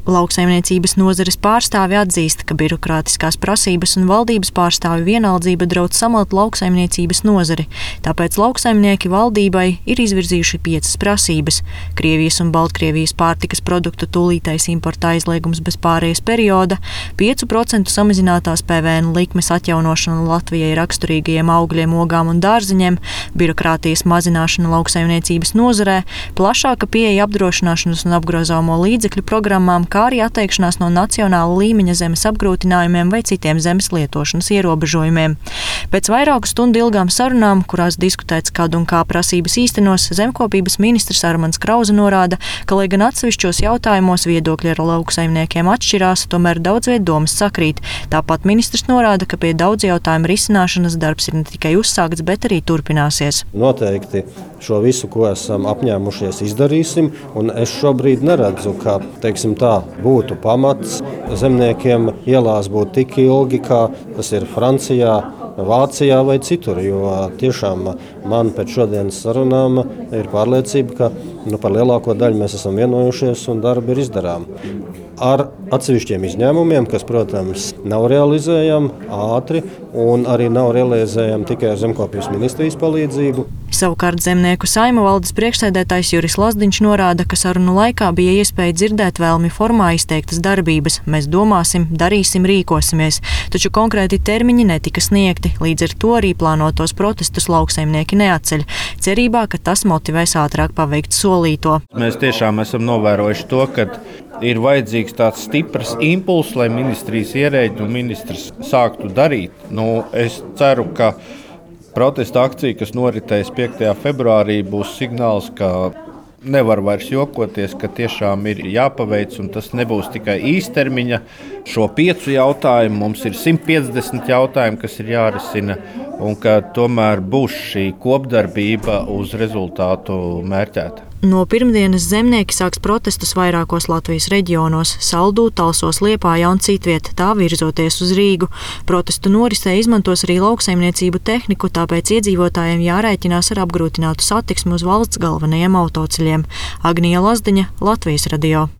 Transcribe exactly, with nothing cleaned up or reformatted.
Lauksaimniecības nozares pārstāvi atzīst, ka birokrātiskās prasības un valdības pārstāvi vienaldzība draudz samalt lauksaimniecības nozari, tāpēc lauksaimnieki valdībai ir izvirzījuši piecas prasības – Krievijas un Baltkrievijas pārtikas produktu tūlītais importa aizliegums bez pārejas perioda, pieci procenti samazinātās P V N likmes atjaunošana Latvijai raksturīgajiem augļiem, ogām un dārzeņiem, birokrātijas mazināšana lauksaimniecības nozarē, plašāka pieeja apdrošināšanas un apgrozāmo līdzekļu programmām, kā arī atteikšanās no nacionāla līmeņa zemes apgrūtinājumiem vai citiem zemes lietošanas ierobežojumiem. Pēc vairāku stundu ilgām sarunām, kurās diskutēts, kad un kā prasības īstenos, zemkopības ministrs Armands Krauze norāda, ka, lai gan atsevišķos jautājumos viedokļi ar lauksaimniekiem atšķirās, tomēr daudzveid domas sakrīt. Tāpat ministrs norāda, ka pie daudz jautājumu risināšanas darbs ir ne tikai uzsākts, bet arī turpināsies. Noteikti šo visu, ko esam apņēmušies, izdarīsim, un es šobrīd neredzu, ka, teiksim tā, būtu pamats zemniekiem ielās būt tik ilgi, kā tas ir Francijā, Vācijā vai citur, jo tiešām man pēc šodienas sarunām ir pārliecība, ka nu, par lielāko daļu mēs esam vienojušies un darbi ir izdarām. Ar atsevišķiem izņēmumiem, kas, protams, nav realizējami ātri un arī nav realizējami tikai ar zemkopības ministrijas palīdzību. Savukārt Zemnieku saima valdes priekšsēdētājs Juris Lazdiņš norāda, ka sarunu laikā bija iespēja dzirdēt vēlmi formā izteiktas darbības. Mēs domāsim, darīsim, rīkosimies, taču konkrēti termiņi netika sniegti, līdz ar to arī plānotos protestus lauksaimnieki neatceļ, cerībā, ka tas motivēs ātrāk paveikt solīto. Mēs tiešām esam novērojuši to, ka ir vajadzīgs tāds stiprs impulss, lai ministrijas ierēģi un ministrs sāktu darīt. Nu, es ceru, ka protesta akcija, kas noritēs piektajā februārī, būs signāls, ka nevar vairs jokoties, ka tiešām ir jāpaveic, un tas nebūs tikai īstermiņa. Šo piecu jautājumu mums ir simt piecdesmit jautājumi, kas ir jārisina, un ka tomēr būs šī kopdarbība uz rezultātu mērķēta. No pirmdienas zemnieki sāks protestus vairākos Latvijas reģionos – Saldū, Talsos, Liepājā un citviet, tā virzoties uz Rīgu. Protestu norisē izmantos arī lauksaimniecību tehniku, tāpēc iedzīvotājiem jārēķinās ar apgrūtinātu satiksmi uz valsts galvenajiem autoceļiem. Agnija Lazdiņa, Latvijas radio.